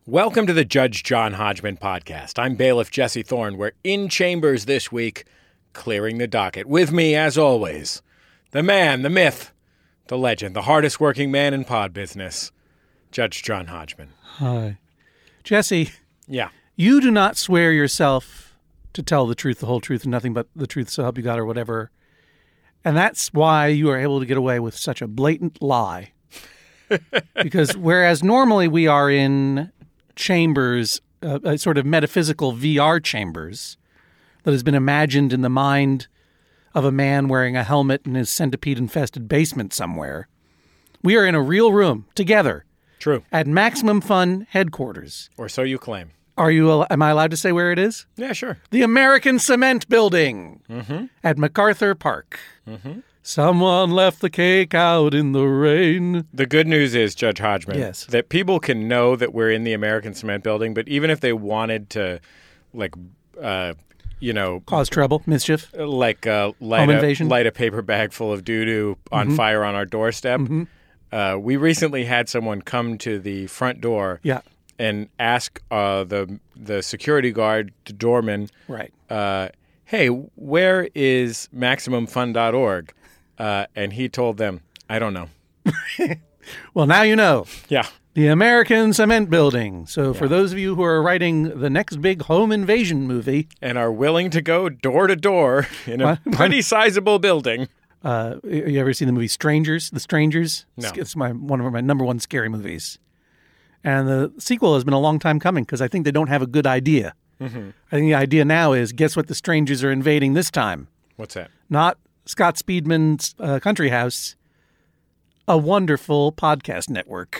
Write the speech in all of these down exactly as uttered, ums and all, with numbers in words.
Welcome to the Judge John Hodgman podcast. I'm bailiff Jesse Thorne. We're in chambers this week, clearing the docket. With me, as always, the man, the myth, the legend, the hardest working man in pod business, Judge John Hodgman. Hi. Jesse. Yeah. You do not swear yourself to tell the truth, the whole truth, and nothing but the truth, so help you God, or whatever. And that's why you are able to get away with such a blatant lie. Because whereas normally we are in chambers, uh, a sort of metaphysical V R chambers that has been imagined in the mind of a man wearing a helmet in his centipede-infested basement somewhere, we are in a real room together. True. At Maximum Fun headquarters. Or so you claim. Are you? Am I allowed to say where it is? Yeah, sure. The American Cement Building Mm-hmm. at MacArthur Park. Mm-hmm. Someone left the cake out in the rain. The good news is, Judge Hodgman, Yes. that people can know that we're in the American Cement Building, but even if they wanted to, like, uh, you know... Cause trouble, mischief. Like uh, light, Home a, invasion. light a paper bag full of doo-doo on Mhm. fire on our doorstep. Mm-hmm. Uh, we recently had someone come to the front door Yeah, and ask uh, the the security guard, the doorman, right. uh, hey, where is maximum fun dot org? Uh, and he told them, I don't know. Well, now you know. Yeah. The American Cement Building. So for Yeah. those of you who are writing the next big home invasion movie, And are willing to go door to door in a What? pretty sizable building. uh, you ever seen the movie Strangers? The Strangers? No. It's my one of my number one scary movies. And the sequel has been a long time coming because I think they don't have a good idea. Mm-hmm. I think the idea now is, guess what the strangers are invading this time? What's that? Not Scott Speedman's uh, country house, a wonderful podcast network.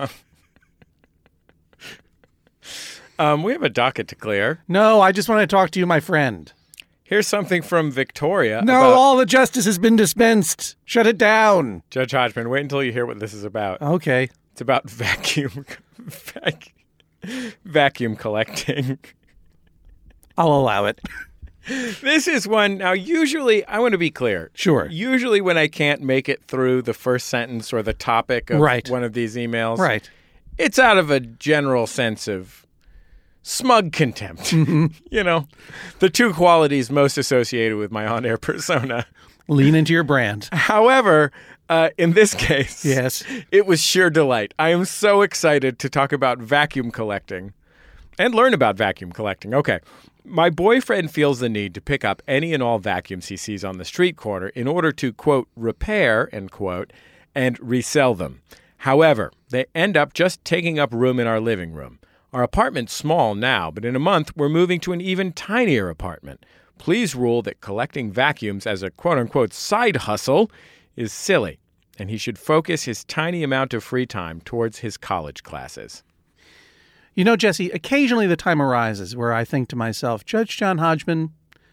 Um, we have a docket to clear. No, I just want to talk to you, my friend. Here's something from Victoria. No, about- all the justice has been dispensed. Shut it down. Judge Hodgman, wait until you hear what this is about. Okay. It's about vacuum vac, vacuum collecting. I'll allow it. This is one, now usually, I want to be clear. Sure. Usually when I can't make it through the first sentence or the topic of Right. one of these emails, Right. it's out of a general sense of smug contempt. Mm-hmm. You know, the two qualities most associated with my on-air persona. Lean into your brand. However, uh, in this case, Yes. it was sheer delight. I am so excited to talk about vacuum collecting and learn about vacuum collecting. Okay. My boyfriend feels the need to pick up any and all vacuums he sees on the street corner in order to, quote, repair, end quote, and resell them. However, they end up just taking up room in our living room. Our apartment's small now, but in a month, we're moving to an even tinier apartment. Please rule that collecting vacuums as a quote-unquote side hustle is silly, and he should focus his tiny amount of free time towards his college classes. You know, Jesse, occasionally the time arises where I think to myself, Judge John Hodgman,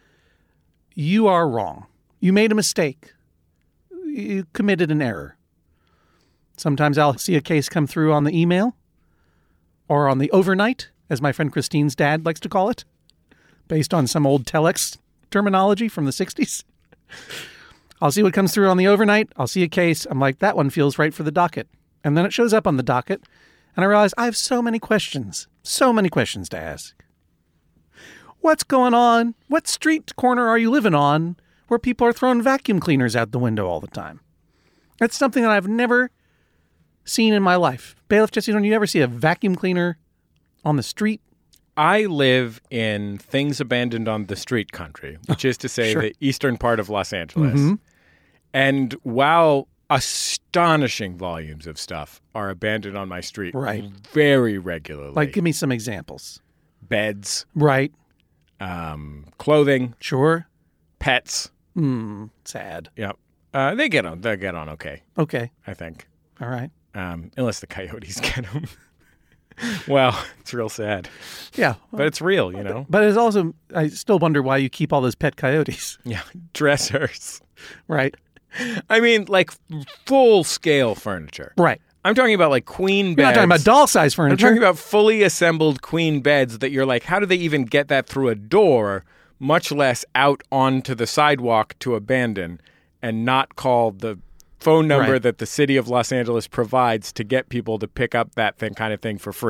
you are wrong. You made a mistake. You committed an error. Sometimes I'll see a case come through on the email or on the overnight, as my friend Christine's dad likes to call it, based on some old telex terminology from the sixties. I'll see what comes through on the overnight. I'll see a case. I'm like, that one feels right for the docket. And then it shows up on the docket. And I realize I have so many questions, so many questions to ask. What's going on? What street corner are you living on where people are throwing vacuum cleaners out the window all the time? That's something that I've never seen in my life. Bailiff Jesse, don't you ever see a vacuum cleaner on the street? I live in things abandoned on the street country, which is to say Sure. the eastern part of Los Angeles. Mhm. And while astonishing volumes of stuff are abandoned on my street Right. very regularly, Like, give me some examples. beds, Right. um, clothing, Sure. pets. Hmm. Sad. Yep. Uh, they get on. They get on okay, Okay. I think. All right. Um, unless the coyotes get them. Well, it's real sad. Yeah. But it's real, you know? But it's also, I still wonder why you keep all those pet coyotes. Yeah. Dressers. Right. I mean, like full-scale furniture. Right. I'm talking about like queen You're beds. not talking about doll-sized I'm furniture. talking about fully assembled queen beds that you're like, how do they even get that through a door, much less out onto the sidewalk to abandon and not call the phone number Right. that the city of Los Angeles provides to get people to pick up that thing kind of thing for free?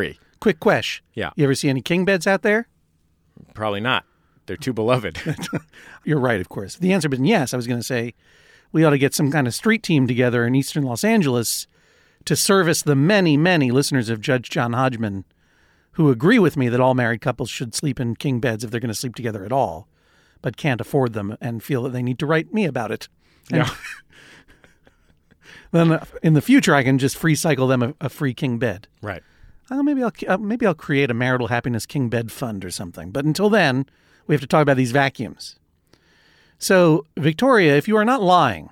quick question. Yeah. You ever see any king beds out there? Probably not. They're too beloved. You're right, of course. If the answer had been yes, I was going to say we ought to get some kind of street team together in eastern Los Angeles to service the many, many listeners of Judge John Hodgman who agree with me that all married couples should sleep in king beds if they're going to sleep together at all, but can't afford them and feel that they need to write me about it. And Yeah. then uh, in the future, I can just free cycle them a, a free king bed. Right. Uh, maybe I'll uh, maybe I'll create a marital happiness king bed fund or something. But until then, we have to talk about these vacuums. So, Victoria, if you are not lying,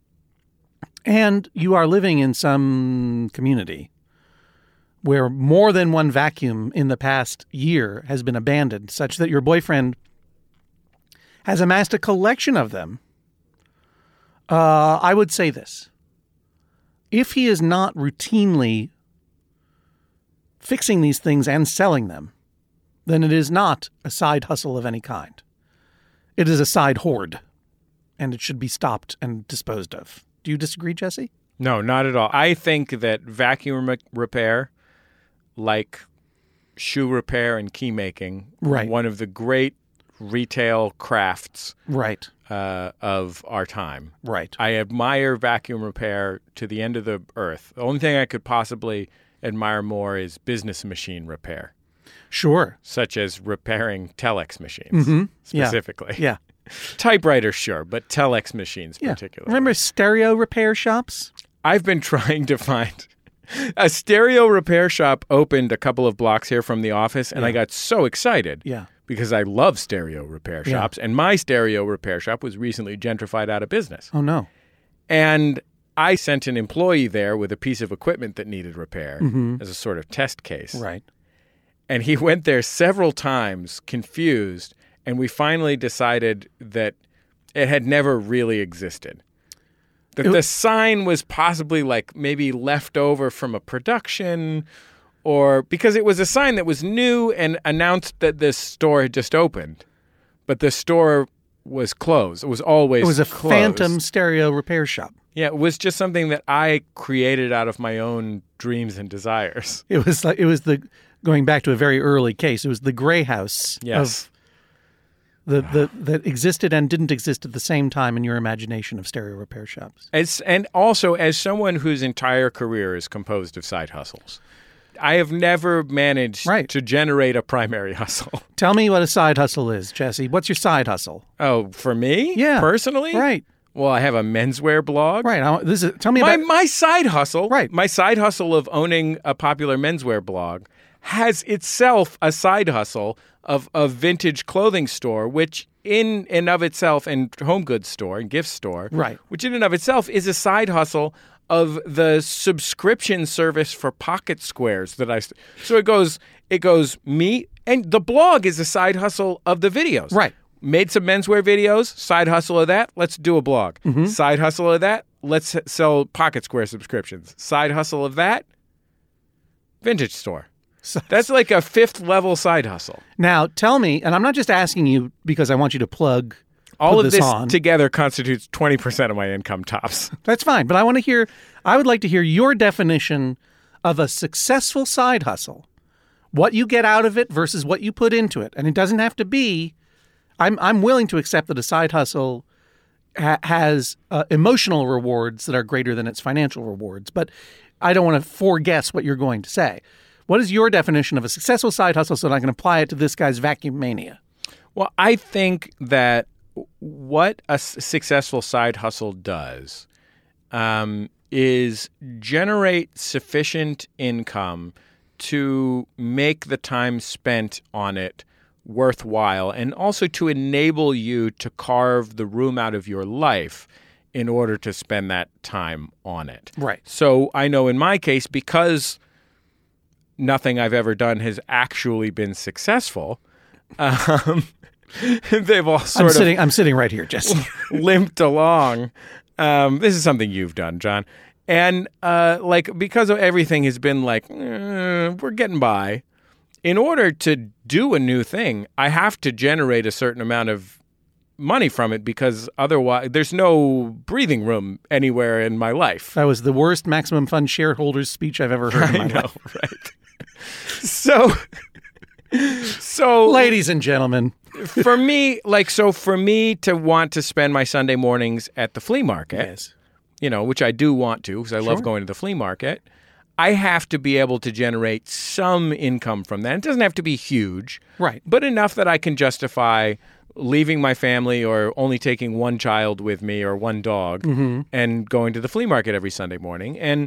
and you are living in some community where more than one vacuum in the past year has been abandoned, such that your boyfriend has amassed a collection of them, uh, I would say this. If he is not routinely fixing these things and selling them, then it is not a side hustle of any kind. It is a side hoard, and it should be stopped and disposed of. Do you disagree, Jesse? No, not at all. I think that vacuum re- repair, like shoe repair and key making, Right. one of the great retail crafts Right. uh, of our time. Right. I admire vacuum repair to the end of the earth. The only thing I could possibly admire more is business machine repair, Sure. such as repairing telex machines Mm-hmm. specifically. Yeah. Typewriters, sure, but telex machines Yeah. particularly. Remember stereo repair shops? I've been trying to find a stereo repair shop opened a couple of blocks here from the office, and Yeah. I got so excited Yeah. because I love stereo repair Yeah. shops, and my stereo repair shop was recently gentrified out of business. Oh, no. And I sent an employee there with a piece of equipment that needed repair Mm-hmm. as a sort of test case. Right. And he went there several times, confused, and we finally decided that it had never really existed. That It- the sign was possibly like maybe left over from a production, or because it was a sign that was new and announced that this store had just opened, but the store was closed. It was always It was a closed. phantom stereo repair shop. Yeah, it was just something that I created out of my own dreams and desires. It was like it was the going back to a very early case. It was the gray house Yes. of the, the that existed and didn't exist at the same time in your imagination of stereo repair shops. As, and also, as someone whose entire career is composed of side hustles, I have never managed Right. to generate a primary hustle. Tell me what a side hustle is, Jesse. What's your side hustle? Oh, for me? Yeah. Personally? Right. Well, I have a menswear blog. Right. I, this is tell me My, about my side hustle, Right. my side hustle of owning a popular menswear blog has itself a side hustle of a vintage clothing store, which in and of itself, and home goods store and gift store, Right. which in and of itself is a side hustle of the subscription service for pocket squares that I. St- so it goes, it goes me, and the blog is a side hustle of the videos. Right. Made some menswear videos, side hustle of that, let's do a blog. Mm-hmm. Side hustle of that, let's h- sell pocket square subscriptions. Side hustle of that, vintage store. So- That's like a fifth level side hustle. Now, tell me, and I'm not just asking you because I want you to plug All put of this, this on. together constitutes twenty percent of my income tops. That's fine, but I want to hear I would like to hear your definition of a successful side hustle. What you get out of it versus what you put into it. And it doesn't have to be I'm I'm willing to accept that a side hustle ha- has uh, emotional rewards that are greater than its financial rewards, but I don't want to foreguess what you're going to say. What is your definition of a successful side hustle so that I can apply it to this guy's vacuum mania? Well, I think that what a s- successful side hustle does um, is generate sufficient income to make the time spent on it worthwhile, and also to enable you to carve the room out of your life in order to spend that time on it. Right. So I know in my case, because nothing I've ever done has actually been successful, um, they've all I'm sort of sitting I'm sitting right here, Jesse. limped along. Um, this is something you've done, John. And uh, like because of everything has been like, eh, we're getting by. In order to do a new thing, I have to generate a certain amount of money from it, because otherwise there's no breathing room anywhere in my life. That was the worst Maximum Fund shareholders speech I've ever heard in my I know, life. right? so, so Ladies and gentlemen. for me, like, so for me to want to spend my Sunday mornings at the flea market, Yes. you know, which I do want to because I love Sure. going to the flea market, I have to be able to generate some income from that. It doesn't have to be huge, Right. but enough that I can justify leaving my family or only taking one child with me or one dog and going to the flea market every Sunday morning. And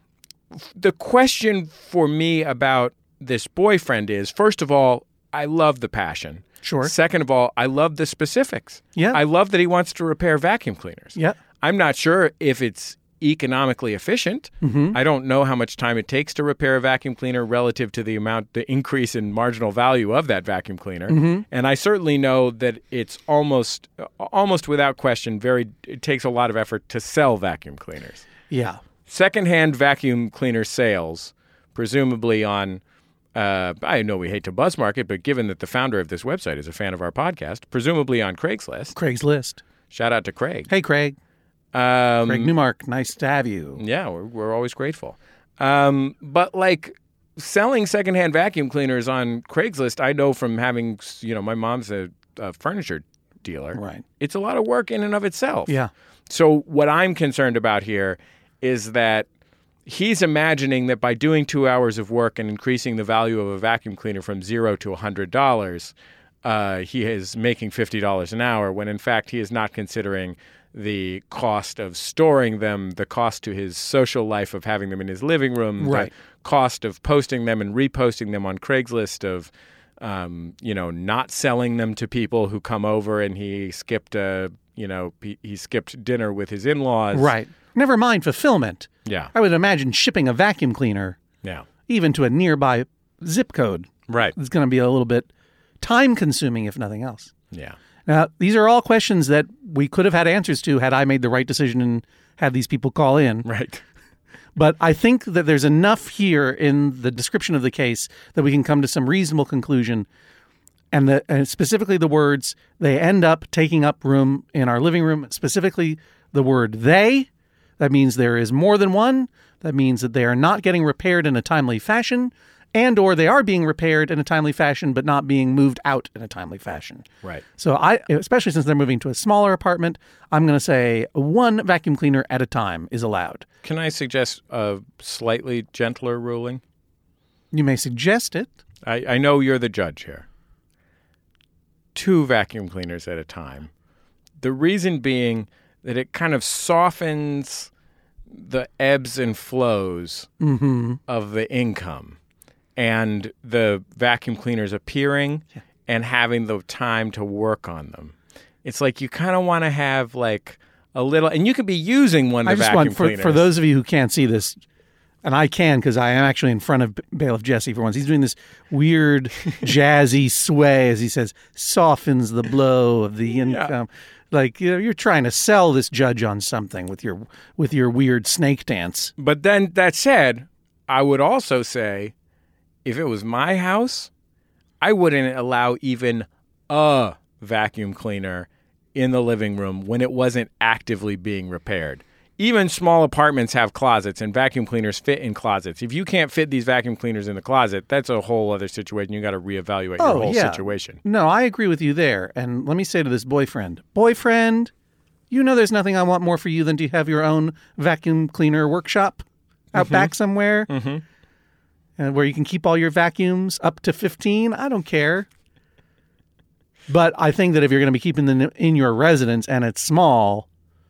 f- the question for me about this boyfriend is, first of all, I love the passion. Sure. Second of all, I love the specifics. Yeah. I love that he wants to repair vacuum cleaners. Yeah. I'm not sure if it's economically efficient. Mm-hmm. I don't know how much time it takes to repair a vacuum cleaner relative to the amount, the increase in marginal value of that vacuum cleaner. Mm-hmm. And I certainly know that it's almost, almost without question, very. It takes a lot of effort to sell vacuum cleaners. Yeah. Secondhand vacuum cleaner sales, presumably on. Uh, I know we hate to buzz market, but given that the founder of this website is a fan of our podcast, presumably on Craigslist. Craig's List. Shout out to Craig. Hey, Craig. Um, Craig Newmark. Nice to have you. Yeah, we're, we're always grateful. Um, but like selling secondhand vacuum cleaners on Craigslist, I know from having, you know, my mom's a, a furniture dealer. Right. It's a lot of work in and of itself. Yeah. So what I'm concerned about here is that he's imagining that by doing two hours of work and increasing the value of a vacuum cleaner from zero to one hundred dollars, uh, he is making fifty dollars an hour, when in fact he is not considering the cost of storing them, the cost to his social life of having them in his living room, Right. the cost of posting them and reposting them on Craigslist, of um, you know, not selling them to people who come over, and he skipped a, you know, he, he skipped dinner with his in-laws. Right. Never mind fulfillment. Yeah. I would imagine shipping a vacuum cleaner, Yeah. even to a nearby zip code, Right. is going to be a little bit time consuming, if nothing else. Yeah. Now, these are all questions that we could have had answers to had I made the right decision and had these people call in. Right. But I think that there's enough here in the description of the case that we can come to some reasonable conclusion. And, the, and specifically the words, they end up taking up room in our living room, specifically the word they. That means there is more than one. That means that they are not getting repaired in a timely fashion, and or they are being repaired in a timely fashion but not being moved out in a timely fashion. Right. So I, especially since they're moving to a smaller apartment, I'm going to say one vacuum cleaner at a time is allowed. Can I suggest a slightly gentler ruling? You may suggest it. I, I know you're the judge here. Two vacuum cleaners at a time. The reason being that it kind of softens the ebbs and flows Mm-hmm. of the income and the vacuum cleaners appearing Yeah. and having the time to work on them. It's like you kind of want to have like a little, and you could be using one of I the just vacuum want, for, cleaners. for those of you who can't see this, and I can because I am actually in front of Bailiff Jesse for once. He's doing this weird jazzy sway as he says, softens the blow of the income. Like, you know, you're trying to sell this judge on something with your with your weird snake dance. But then that said, I would also say, if it was my house, I wouldn't allow even a vacuum cleaner in the living room when it wasn't actively being repaired. Even small apartments have closets, and vacuum cleaners fit in closets. If you can't fit these vacuum cleaners in the closet, that's a whole other situation. You got to reevaluate Oh, your whole yeah. situation. No, I agree with you there. And let me say to this boyfriend, boyfriend, you know there's nothing I want more for you than to have your own vacuum cleaner workshop out back somewhere, Mm-hmm. and where you can keep all your vacuums up to fifteen. I don't care. But I think that if you're going to be keeping them in your residence and it's small,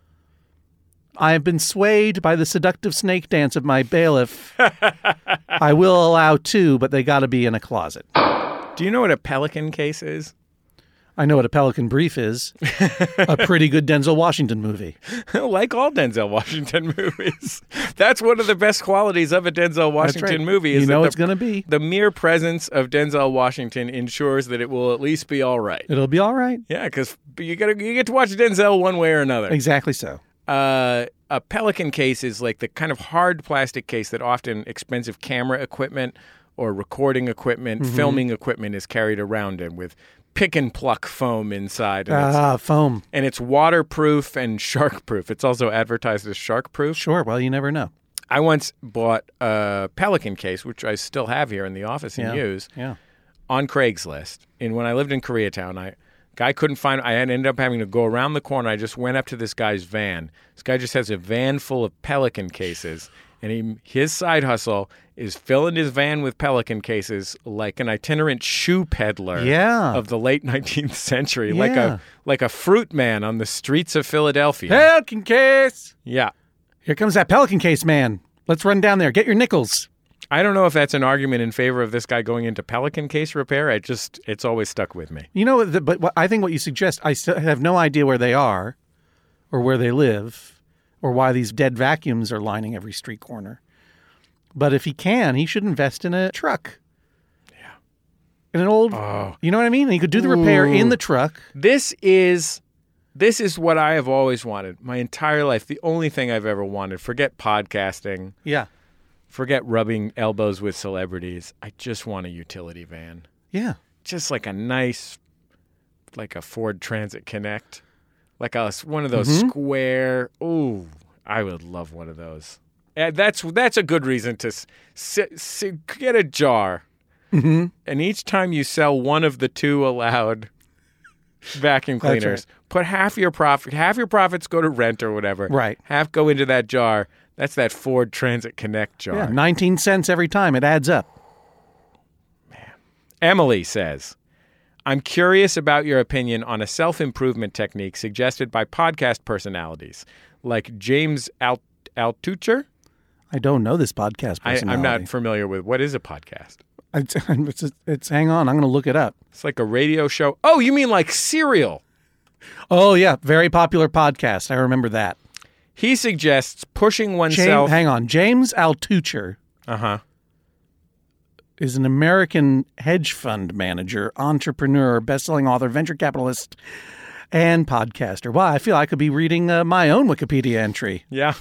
I have been swayed by the seductive snake dance of my bailiff. I will allow two, but they got to be in a closet. Do you know what a Pelican case is? I know what a Pelican Brief is. A pretty good Denzel Washington movie. Like all Denzel Washington movies. That's one of the best qualities of a Denzel Washington That's right. movie. Is You know that it's going to be. the mere presence of Denzel Washington ensures that it will at least be all right. It'll be all right. Yeah, because you get you get to watch Denzel one way or another. Exactly so. Uh, a Pelican case is like the kind of hard plastic case that often expensive camera equipment or recording equipment, Mm-hmm. filming equipment is carried around in, with pick and pluck foam inside. And, it's, Ah, foam. and it's waterproof and shark proof. It's also advertised as shark proof. Sure. Well, you never know. I once bought a Pelican case, which I still have here in the office and Yeah. use, Yeah. on Craigslist. And when I lived in Koreatown, I guy couldn't find. I had ended up having to go around the corner. I just went up to this guy's van. This guy just has a van full of Pelican cases, and he his side hustle is filling his van with Pelican cases like an itinerant shoe peddler Yeah. of the late nineteenth century, like Yeah. a like a fruit man on the streets of Philadelphia. Pelican case. Yeah. Here comes that Pelican case, man. Let's run down there. Get your nickels. I don't know if that's an argument in favor of this guy going into Pelican case repair. I just, it's always stuck with me. You know, the, but what, I think what you suggest, I still have no idea where they are or where they live or why these dead vacuums are lining every street corner. But if he can, he should invest in a truck. Yeah. In an old, Oh. you know what I mean? And he could do the repair Ooh. in the truck. This is, this is what I have always wanted my entire life. The only thing I've ever wanted. Forget podcasting. Yeah. Forget rubbing elbows with celebrities. I just want a utility van. Yeah. Just like a nice, like a Ford Transit Connect. Like a, one of those Mhm. square. Ooh, I would love one of those. And that's that's a good reason to s- s- s- get a jar. Mm-hmm. And each time you sell one of the two allowed vacuum That's cleaners, put half your profit, half your profits go to rent or whatever. Right. Half go into that jar. That's that Ford Transit Connect jar. Yeah. nineteen cents every time. It adds up. Emily says, I'm curious about your opinion on a self-improvement technique suggested by podcast personalities like James Alt- Altucher. I don't know this podcast I, personality. I'm not familiar with, what is a podcast? It's, it's, it's, hang on. I'm going to look it up. It's like a radio show. Oh, you mean like Serial? Oh, yeah. Very popular podcast. I remember that. He suggests pushing James, oneself. hang on. James Altucher Uh-huh. is an American hedge fund manager, entrepreneur, best-selling author, venture capitalist, and podcaster. Wow, I feel I could be reading uh, my own Wikipedia entry. Yeah.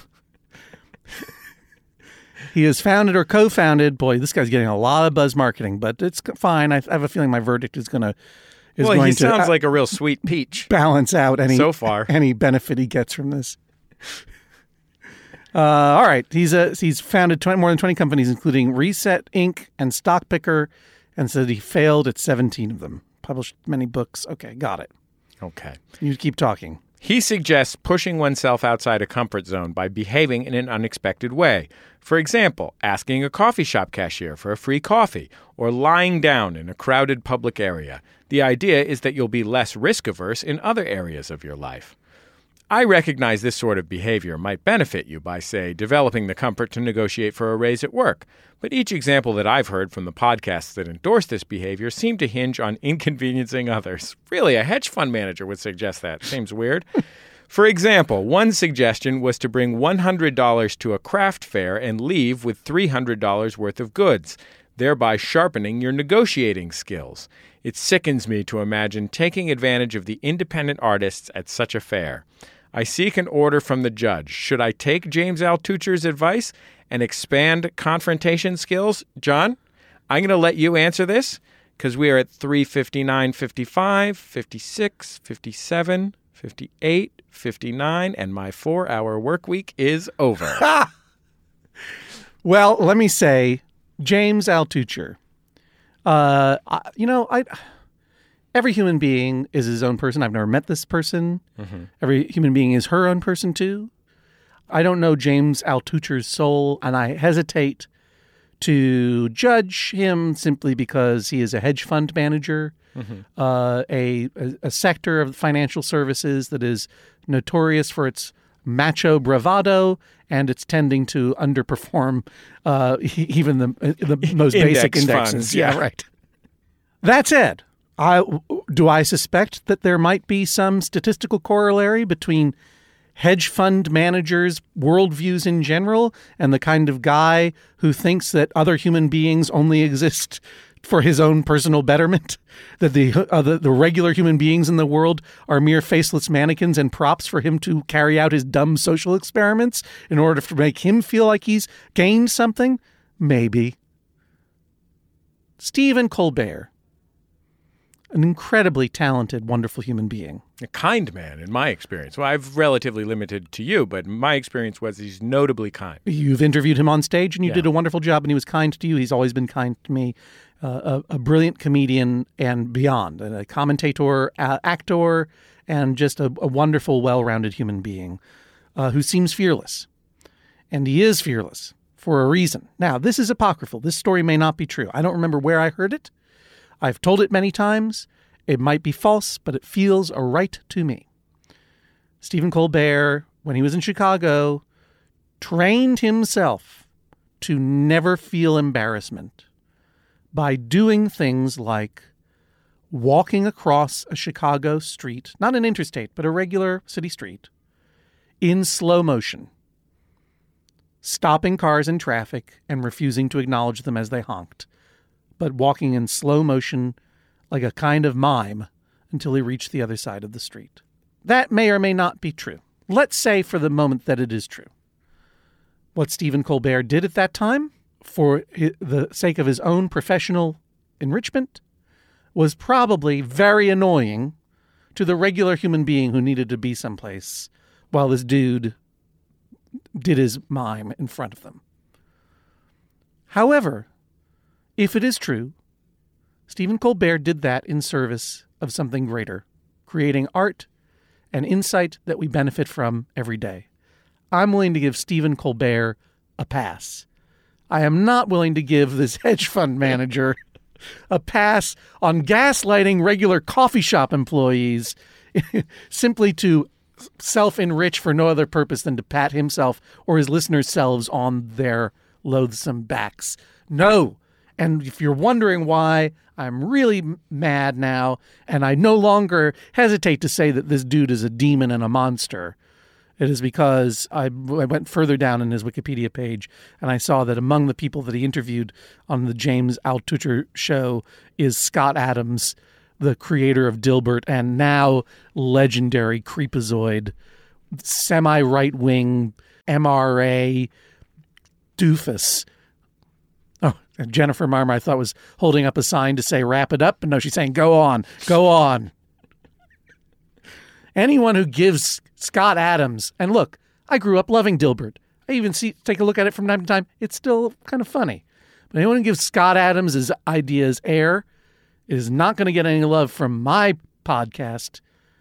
He has founded or co-founded. Boy, this guy's getting a lot of buzz marketing, but it's fine. I have a feeling my verdict is going to is Well, going he to sounds uh, like a real sweet peach. balance out any So far. any benefit he gets from this. Uh, all right, he's a he's founded twenty, more than twenty companies, including Reset Incorporated and Stock Picker, and said he failed at seventeen of them. Published many books. Okay, got it. Okay. You keep talking. He suggests pushing oneself outside a comfort zone by behaving in an unexpected way. For example, asking a coffee shop cashier for a free coffee or lying down in a crowded public area. The idea is that you'll be less risk-averse in other areas of your life. I recognize this sort of behavior might benefit you by, say, developing the comfort to negotiate for a raise at work. But each example that I've heard from the podcasts that endorse this behavior seem to hinge on inconveniencing others. Really, a hedge fund manager would suggest that. Seems weird. For example, one suggestion was to bring one hundred dollars to a craft fair and leave with three hundred dollars worth of goods, thereby sharpening your negotiating skills. It sickens me to imagine taking advantage of the independent artists at such a fair. I seek an order from the judge. Should I take James Altucher's advice and expand confrontation skills? John, I'm going to let you answer this because we are at three fifty-nine, fifty-five, fifty-six, fifty-seven, fifty-eight, fifty-nine, and my four-hour work week is over. Well, let me say, James Altucher. Uh, I, you know, I. Every human being is his own person. I've never met this person. Mm-hmm. Every human being is her own person, too. I don't know James Altucher's soul, and I hesitate to judge him simply because he is a hedge fund manager, Mm-hmm. uh, a, a, a sector of financial services that is notorious for its macho bravado, and it's tending to underperform uh, even the, the most basic Index indexes. funds, yeah, yeah. right. That said, I, do I suspect that there might be some statistical corollary between hedge fund managers' worldviews in general and the kind of guy who thinks that other human beings only exist for his own personal betterment? That the, uh, the the regular human beings in the world are mere faceless mannequins and props for him to carry out his dumb social experiments in order to make him feel like he's gained something? Maybe. Stephen Colbert. an incredibly talented, wonderful human being. A kind man, in my experience. Well, I've relatively limited to you, but my experience was he's notably kind. You've interviewed him on stage, and you Yeah. did a wonderful job, and he was kind to you. He's always been kind to me. Uh, a, a brilliant comedian and beyond, and a commentator, uh, actor, and just a, a wonderful, well-rounded human being uh, who seems fearless. And he is fearless for a reason. Now, this is apocryphal. This story may not be true. I don't remember where I heard it. I've told it many times. It might be false, but it feels a right to me. Stephen Colbert, when he was in Chicago, trained himself to never feel embarrassment by doing things like walking across a Chicago street, not an interstate, but a regular city street, in slow motion, stopping cars in traffic and refusing to acknowledge them as they honked, but walking in slow motion like a kind of mime until he reached the other side of the street. That may or may not be true. Let's say for the moment that it is true. What Stephen Colbert did at that time, for the sake of his own professional enrichment, was probably very annoying to the regular human being who needed to be someplace while this dude did his mime in front of them. However, if it is true, Stephen Colbert did that in service of something greater, creating art and insight that we benefit from every day. I'm willing to give Stephen Colbert a pass. I am not willing to give this hedge fund manager a pass on gaslighting regular coffee shop employees simply to self-enrich for no other purpose than to pat himself or his listeners' selves on their loathsome backs. No. And if you're wondering why I'm really mad now, and I no longer hesitate to say that this dude is a demon and a monster, it is because I, I went further down in his Wikipedia page and I saw that among the people that he interviewed on the James Altucher show is Scott Adams, the creator of Dilbert and now legendary Creepazoid, semi-right-wing M R A doofus. Oh, and Jennifer Marmer, I thought, was holding up a sign to say, wrap it up. But no, she's saying, go on, go on. Anyone who gives Scott Adams, and look, I grew up loving Dilbert. I even see take a look at it from time to time. It's still kind of funny. But anyone who gives Scott Adams his ideas air is not going to get any love from my podcast.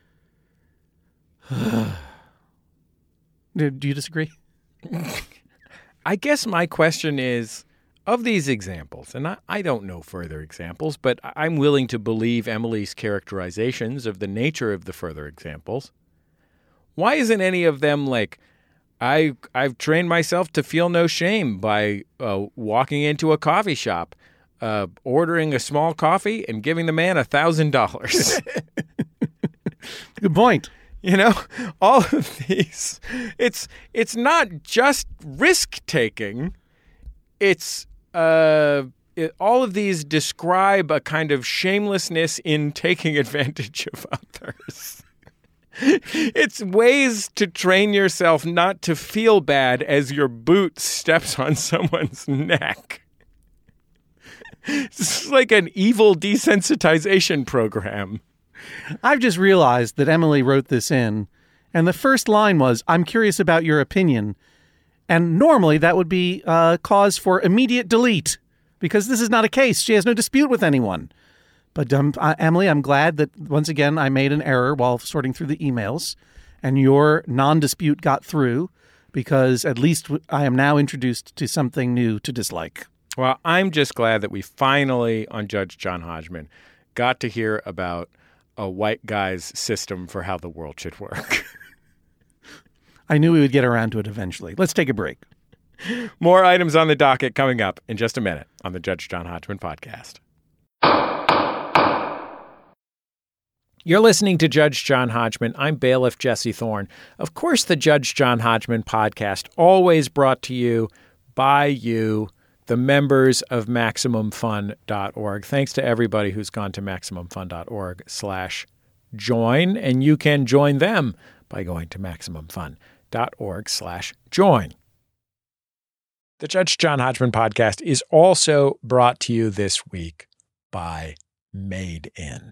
Do you disagree? I guess my question is, of these examples, and I, I don't know further examples, but I'm willing to believe Emily's characterizations of the nature of the further examples. Why isn't any of them like, I, I've trained myself to feel no shame by uh, walking into a coffee shop, uh, ordering a small coffee, and giving the man a thousand dollars? Good point. You know, all of these, it's it's not just risk-taking. It's uh, it, all of these describe a kind of shamelessness in taking advantage of others. It's ways to train yourself not to feel bad as your boot steps on someone's neck. It's like an evil desensitization program. I've just realized that Emily wrote this in, and the first line was, I'm curious about your opinion. And normally that would be a cause for immediate delete, because this is not a case. She has no dispute with anyone. But um, uh, Emily, I'm glad that once again I made an error while sorting through the emails, and your non-dispute got through, because at least I am now introduced to something new to dislike. Well, I'm just glad that we finally, on Judge John Hodgman, got to hear about a white guy's system for how the world should work. I knew we would get around to it eventually. Let's take a break. More items on the docket coming up in just a minute on the Judge John Hodgman podcast. You're listening to Judge John Hodgman. I'm bailiff Jesse Thorne. Of course, the Judge John Hodgman podcast, always brought to you by you, the members of Maximum Fun dot org. Thanks to everybody who's gone to Maximum Fun dot org slash join, and you can join them by going to Maximum Fun dot org slash join. The Judge John Hodgman podcast is also brought to you this week by Made In.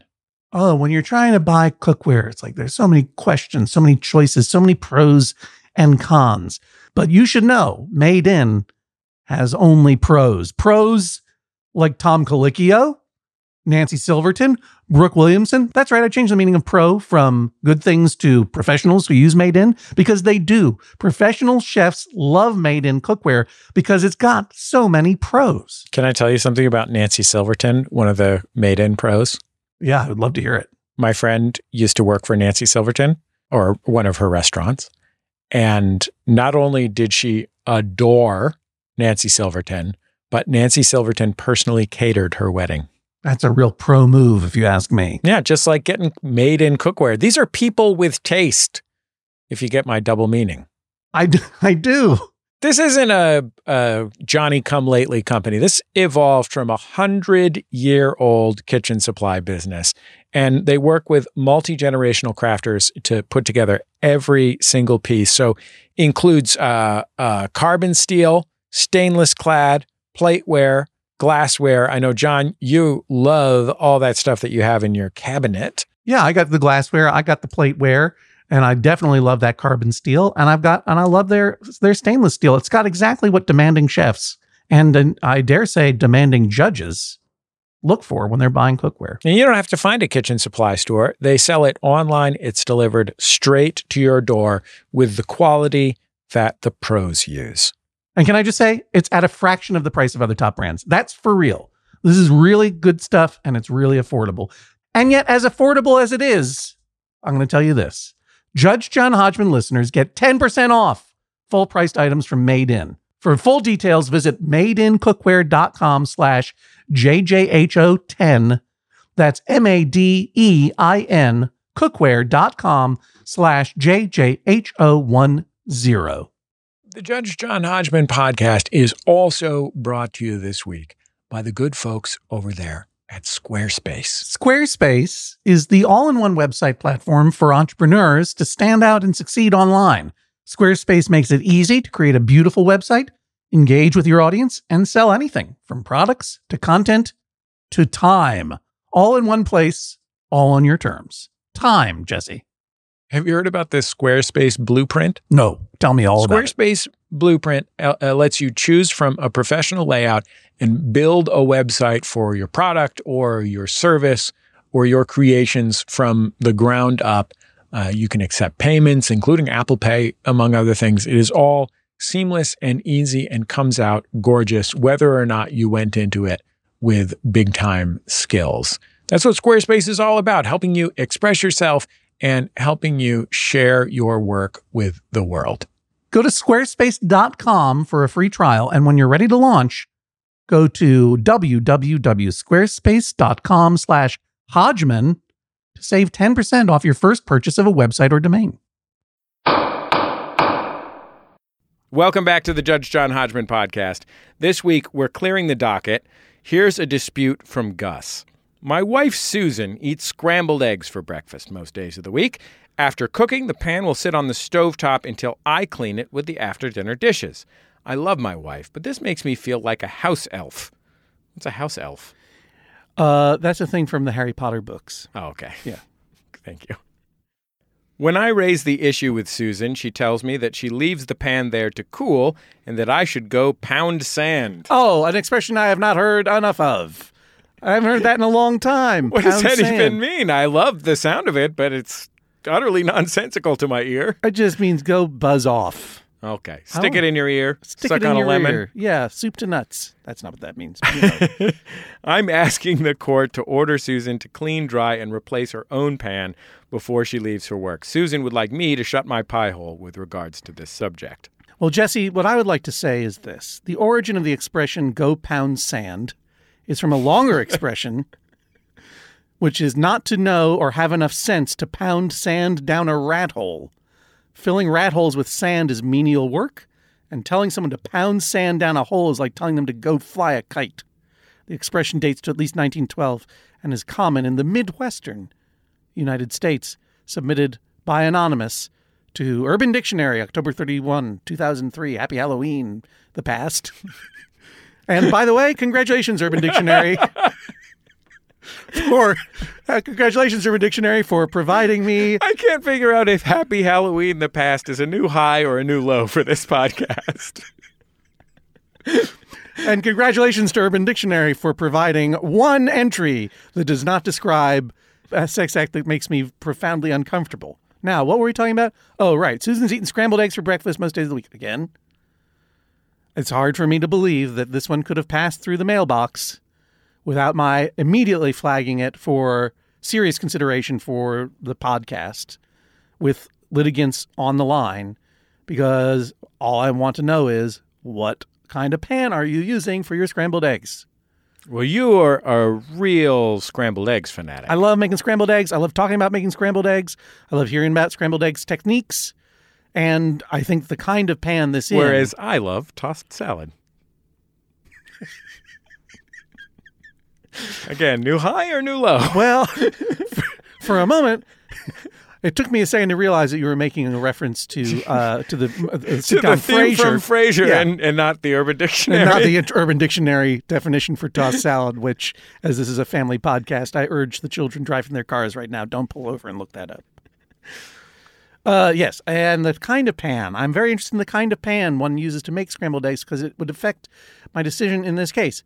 Oh, when you're trying to buy cookware, it's like there's so many questions, so many choices, so many pros and cons. But you should know, Made In has only pros. Pros like Tom Colicchio, Nancy Silverton, Brooke Williamson. That's right, I changed the meaning of pro from good things to professionals who use Made In, because they do. Professional chefs love Made In cookware because it's got so many pros. Can I tell you something about Nancy Silverton, one of the Made In pros? Yeah, I would love to hear it. My friend used to work for Nancy Silverton, or one of her restaurants. And not only did she adore Nancy Silverton, but Nancy Silverton personally catered her wedding. That's a real pro move, if you ask me. Yeah, just like getting Made In cookware. These are people with taste, if you get my double meaning. I do. I do. This isn't a, a Johnny-come-lately company. This evolved from a hundred-year-old kitchen supply business. And they work with multi-generational crafters to put together every single piece. So includes uh, uh, carbon steel, stainless clad, plateware, glassware. I know, John, you love all that stuff that you have in your cabinet. Yeah, I got the glassware, I got the plateware, and I definitely love that carbon steel. And I've got, and I love their their stainless steel. It's got exactly what demanding chefs and, and I dare say demanding judges look for when they're buying cookware. And you don't have to find a kitchen supply store. They sell it online. It's delivered straight to your door with the quality that the pros use. And can I just say, it's at a fraction of the price of other top brands. That's for real. This is really good stuff, and it's really affordable. And yet, as affordable as it is, I'm going to tell you this. Judge John Hodgman listeners get ten percent off full-priced items from Made In. For full details, visit madeincookware.com slash JJHO10. That's M-A-D-E-I-N cookware.com slash JJHO10. The Judge John Hodgman podcast is also brought to you this week by the good folks over there at Squarespace. Squarespace is the all-in-one website platform for entrepreneurs to stand out and succeed online. Squarespace makes it easy to create a beautiful website, engage with your audience, and sell anything from products to content to time. All in one place, all on your terms. Time, Jesse. Have you heard about this Squarespace blueprint? No, tell me all about it. Squarespace Blueprint uh, uh, lets you choose from a professional layout and build a website for your product or your service or your creations from the ground up. Uh, you can accept payments, including Apple Pay, among other things. It is all seamless and easy and comes out gorgeous, whether or not you went into it with big time skills. That's what Squarespace is all about, helping you express yourself and helping you share your work with the world. Go to squarespace dot com for a free trial, and when you're ready to launch, go to www.squarespace.com slash Hodgman to save ten percent off your first purchase of a website or domain. Welcome back to the Judge John Hodgman podcast. This week, we're clearing the docket. Here's a dispute from Gus. My wife, Susan, eats scrambled eggs for breakfast most days of the week. After cooking, the pan will sit on the stovetop until I clean it with the after-dinner dishes. I love my wife, but this makes me feel like a house elf. What's a house elf? Uh, that's a thing from the Harry Potter books. Oh, okay. Yeah. Thank you. When I raise the issue with Susan, she tells me that she leaves the pan there to cool and that I should go pound sand. Oh, an expression I have not heard enough of. I haven't heard that in a long time. What Pound does that sand. even mean? I love the sound of it, but it's utterly nonsensical to my ear. It just means go buzz off. Okay. Stick Oh. it in your ear. Stick Suck it in on a your lemon. ear. Yeah, soup to nuts. That's not what that means. You know. I'm asking the court to order Susan to clean, dry, and replace her own pan before she leaves for work. Susan would like me to shut my pie hole with regards to this subject. Well, Jesse, what I would like to say is this. The origin of the expression go pound sand is from a longer expression, which is not to know or have enough sense to pound sand down a rat hole. Filling rat holes with sand is menial work, and telling someone to pound sand down a hole is like telling them to go fly a kite. The expression dates to at least nineteen twelve and is common in the Midwestern United States, submitted by Anonymous to Urban Dictionary, October thirty-first, two thousand three. Happy Halloween, the past. And by the way, congratulations, Urban Dictionary. for uh, congratulations, Urban Dictionary, for providing me. I can't figure out if Happy Halloween in the past is a new high or a new low for this podcast. And congratulations to Urban Dictionary for providing one entry that does not describe a sex act that makes me profoundly uncomfortable. Now, what were we talking about? Oh, right. Susan's eating scrambled eggs for breakfast most days of the week. Again, it's hard for me to believe that this one could have passed through the mailbox without my immediately flagging it for serious consideration for the podcast with litigants on the line, because all I want to know is, what kind of pan are you using for your scrambled eggs? Well, you are a real scrambled eggs fanatic. I love making scrambled eggs. I love talking about making scrambled eggs. I love hearing about scrambled eggs techniques. And I think the kind of pan this is. Whereas I love tossed salad. Again, new high or new low? Well, for, for a moment, it took me a second to realize that you were making a reference to uh, to the, uh, the sitcom to the theme Frasier. from Frasier, Yeah. and, and not the Urban Dictionary. And not the Urban Dictionary definition for tossed salad, which, as this is a family podcast, I urge the children driving their cars right now, don't pull over and look that up. Uh, yes, and the kind of pan. I'm very interested in the kind of pan one uses to make scrambled eggs because it would affect my decision in this case.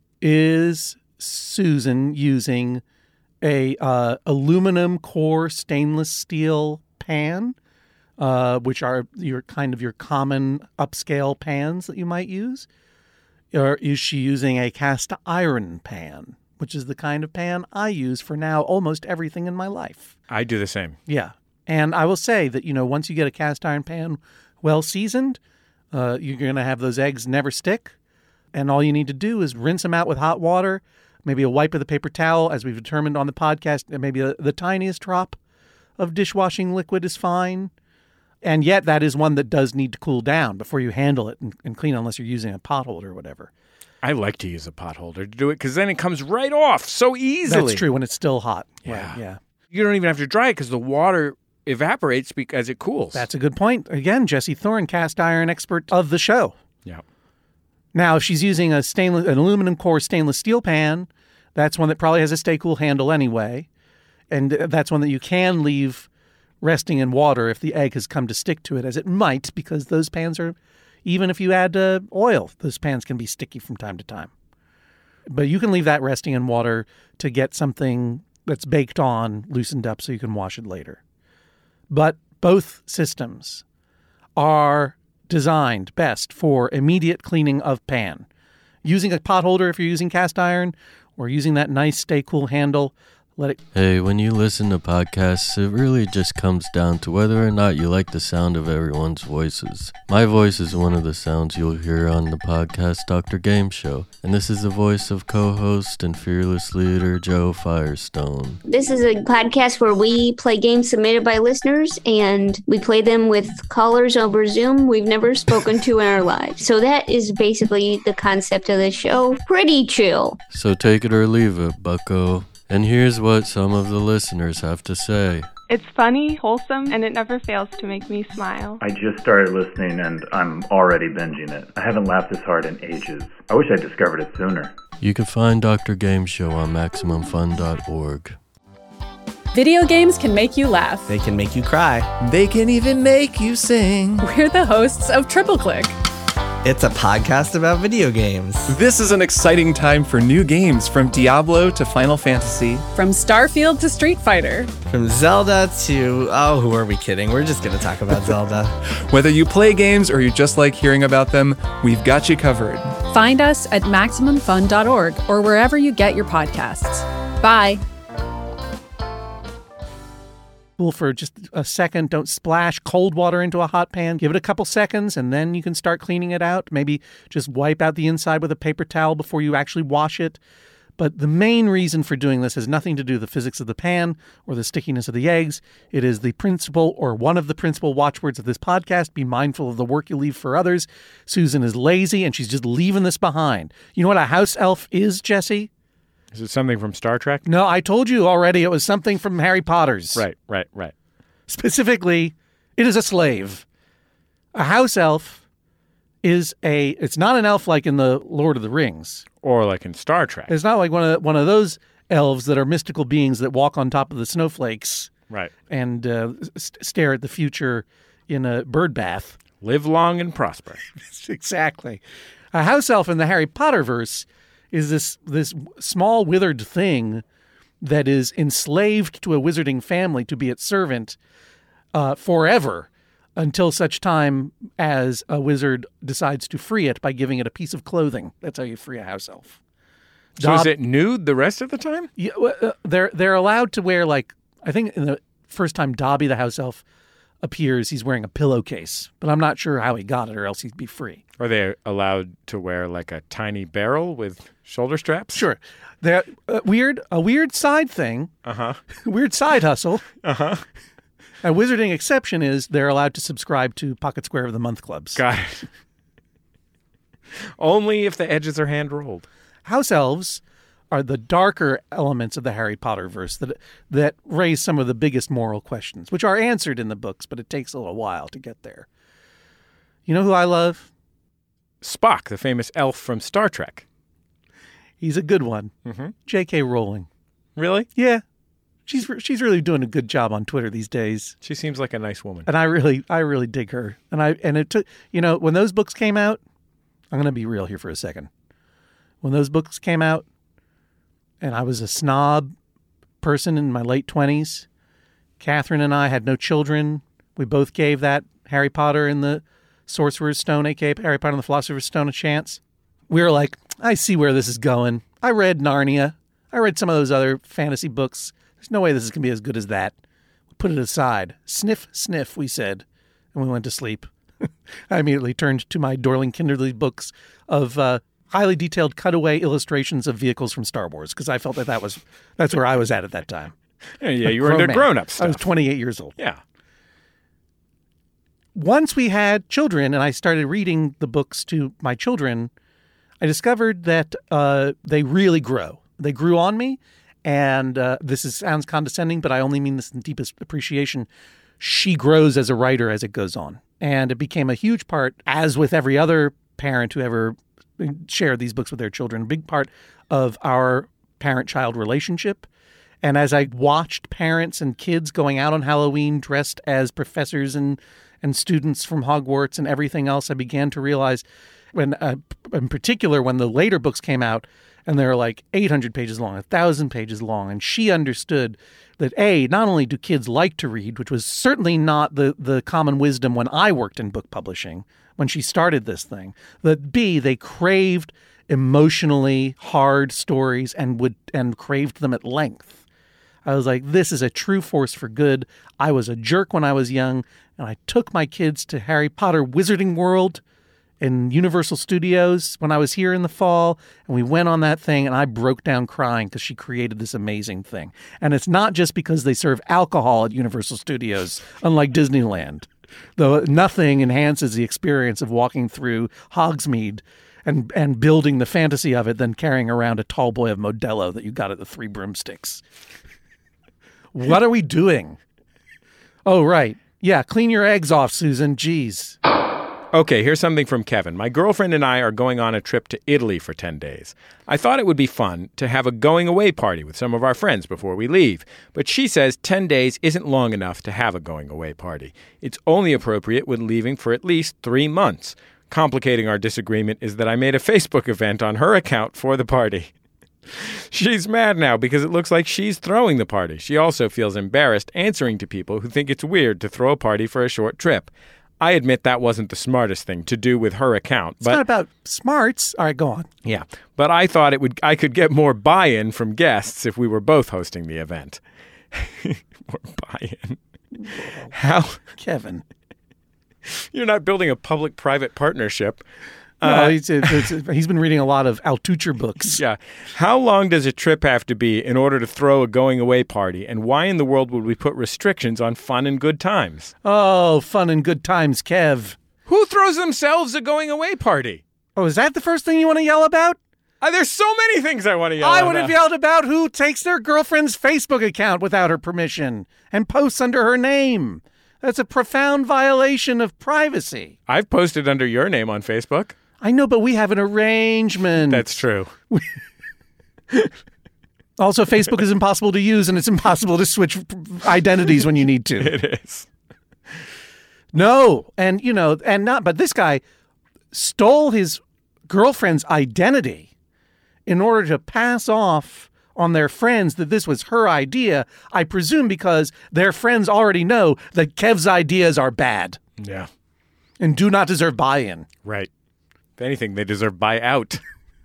Is Susan using a uh, aluminum core stainless steel pan, uh, which are your kind of your common upscale pans that you might use? Or is she using a cast iron pan, which is the kind of pan I use for now almost everything in my life? I do the same. Yeah. And I will say that, you know, once you get a cast iron pan well seasoned, uh, you're going to have those eggs never stick. And all you need to do is rinse them out with hot water, maybe a wipe of the paper towel, as we've determined on the podcast, and maybe a, the tiniest drop of dishwashing liquid is fine. And yet that is one that does need to cool down before you handle it and, and clean, unless you're using a pot holder or whatever. I like to use a pot holder to do it because then it comes right off so easily. That's true when it's still hot. Yeah. Right, yeah. You don't even have to dry it because the water evaporates because it cools. That's a good point. Again, Jessie Thorne, cast iron expert of the show. Yeah. Now, if she's using a stainless, an aluminum core stainless steel pan, that's one that probably has a stay cool handle anyway. And that's one that you can leave resting in water if the egg has come to stick to it, as it might, because those pans are, even if you add uh, oil, those pans can be sticky from time to time. But you can leave that resting in water to get something that's baked on loosened up so you can wash it later. But both systems are designed best for immediate cleaning of pan. Using a pot holder if you're using cast iron, or using that nice stay cool handle, let it... Hey, when you listen to podcasts, it really just comes down to whether or not you like the sound of everyone's voices. My voice is one of the sounds you'll hear on the podcast Doctor Game Show, and this is the voice of co-host and fearless leader Joe Firestone. This is a podcast where we play games submitted by listeners, and we play them with callers over Zoom we've never spoken to in our lives. So that is basically the concept of the show. Pretty chill. So take it or leave it, bucko. And here's what some of the listeners have to say. It's funny, wholesome, and it never fails to make me smile. I just started listening and I'm already binging it. I haven't laughed this hard in ages. I wish I discovered it sooner. You can find Doctor Game Show on Maximum Fun dot org. Video games can make you laugh. They can make you cry. They can even make you sing. We're the hosts of Triple Click. It's a podcast about video games. This is an exciting time for new games, from Diablo to Final Fantasy. From Starfield to Street Fighter. From Zelda to... Oh, who are we kidding? We're just going to talk about Zelda. Whether you play games or you just like hearing about them, we've got you covered. Find us at Maximum Fun dot org or wherever you get your podcasts. Bye. For just a second, don't splash cold water into a hot pan. Give it a couple seconds, and then you can start cleaning it out. Maybe just wipe out the inside with a paper towel before you actually wash it. But the main reason for doing this has nothing to do with the physics of the pan or the stickiness of the eggs. It is the principle, or one of the principal watchwords of this podcast: be mindful of the work you leave for others. Susan is lazy, and she's just leaving this behind. You know what a house elf is, Jesse? Is it something from Star Trek? No, I told you already. It was something from Harry Potter's. Right, right, right. Specifically, it is a slave. A house elf is a... It's not an elf like in the Lord of the Rings. Or like in Star Trek. It's not like one of one of those elves that are mystical beings that walk on top of the snowflakes Right. and uh, st- stare at the future in a bird bath. Live long and prosper. Exactly. A house elf in the Harry Potter verse is this this small withered thing that is enslaved to a wizarding family to be its servant uh, forever until such time as a wizard decides to free it by giving it a piece of clothing. That's how you free a house elf. So Dob- is it nude the rest of the time? Yeah, well, uh, they're they're allowed to wear, like, I think in the first time Dobby the house elf appears, he's wearing a pillowcase, but I'm not sure how he got it, or else he'd be free. Are they allowed to wear like a tiny barrel with shoulder straps? Sure. They're uh, weird, a weird side thing, Uh-huh. weird side hustle. Uh-huh. A wizarding exception is they're allowed to subscribe to Pocket Square of the Month clubs. Got it. Only if the edges are hand-rolled. House elves are the darker elements of the Harry Potter verse that that raise some of the biggest moral questions, which are answered in the books, but it takes a little while to get there. You know who I love? Spock, the famous elf from Star Trek. He's a good one. Mm-hmm. J K. Rowling. Really? Yeah. She's she's really doing a good job on Twitter these days. She seems like a nice woman. And I really I really dig her. And I and it took, you know, when those books came out, I'm going to be real here for a second. When those books came out and I was a snob person in my late twenties, Catherine and I had no children. We both gave that Harry Potter and the Sorcerer's Stone, aka Harry Potter and the Philosopher's Stone, a chance. We were like, I see where this is going. I read Narnia. I read some of those other fantasy books. There's no way this is going to be as good as that. We put it aside. Sniff, sniff, we said, and we went to sleep. I immediately turned to my Dorling Kindersley books of uh, highly detailed cutaway illustrations of vehicles from Star Wars, because I felt that, that was that's where I was at at that time. Yeah, yeah you were into man. grown-up stuff. I was twenty-eight years old. Yeah. Once we had children and I started reading the books to my children, I discovered that uh, they really grow. They grew on me, and uh, this is, sounds condescending, but I only mean this in deepest appreciation. She grows as a writer as it goes on. And it became a huge part, as with every other parent who ever shared these books with their children, a big part of our parent-child relationship. And as I watched parents and kids going out on Halloween dressed as professors and, and students from Hogwarts and everything else, I began to realize, when uh, in particular, when the later books came out, and they're like eight hundred pages long, one thousand pages long. And she understood that, A, not only do kids like to read, which was certainly not the, the common wisdom when I worked in book publishing, when she started this thing, that B, they craved emotionally hard stories and would and craved them at length. I was like, this is a true force for good. I was a jerk when I was young, and I took my kids to Harry Potter Wizarding World in Universal Studios when I was here in the fall, and we went on that thing, and I broke down crying because she created this amazing thing. And it's not just because they serve alcohol at Universal Studios, unlike Disneyland, though nothing enhances the experience of walking through Hogsmeade and, and building the fantasy of it than carrying around a tall boy of Modelo that you got at the Three Broomsticks. What are we doing? Oh, right. Yeah, clean your eggs off, Susan. Jeez. Okay, here's something from Kevin. My girlfriend and I are going on a trip to Italy for ten days. I thought it would be fun to have a going-away party with some of our friends before we leave, but she says ten days isn't long enough to have a going-away party. It's only appropriate when leaving for at least three months. Complicating our disagreement is that I made a Facebook event on her account for the party. She's mad now because it looks like she's throwing the party. She also feels embarrassed answering to people who think it's weird to throw a party for a short trip. I admit that wasn't the smartest thing to do with her account. It's but, not about smarts. All right, go on. Yeah, but I thought it would. I could get more buy-in from guests if we were both hosting the event. More buy-in. How, Kevin? You're not building a public-private partnership. No, Uh, he's, it's, he's been reading a lot of Altucher books. Yeah. How long does a trip have to be in order to throw a going-away party, and why in the world would we put restrictions on fun and good times? Oh, fun and good times, Kev. Who throws themselves a going-away party? Oh, is that the first thing you want to yell about? Uh, there's so many things I want to yell I about. would have yelled about who takes their girlfriend's Facebook account without her permission and posts under her name. That's a profound violation of privacy. I've posted under your name on Facebook. I know, but we have an arrangement. That's true. Also, Facebook is impossible to use, and it's impossible to switch identities when you need to. It is. No, and, you know, and not, but this guy stole his girlfriend's identity in order to pass off on their friends that this was her idea, I presume because their friends already know that Kev's ideas are bad. Yeah. And do not deserve buy-in. Right. If anything, they deserve buy-out.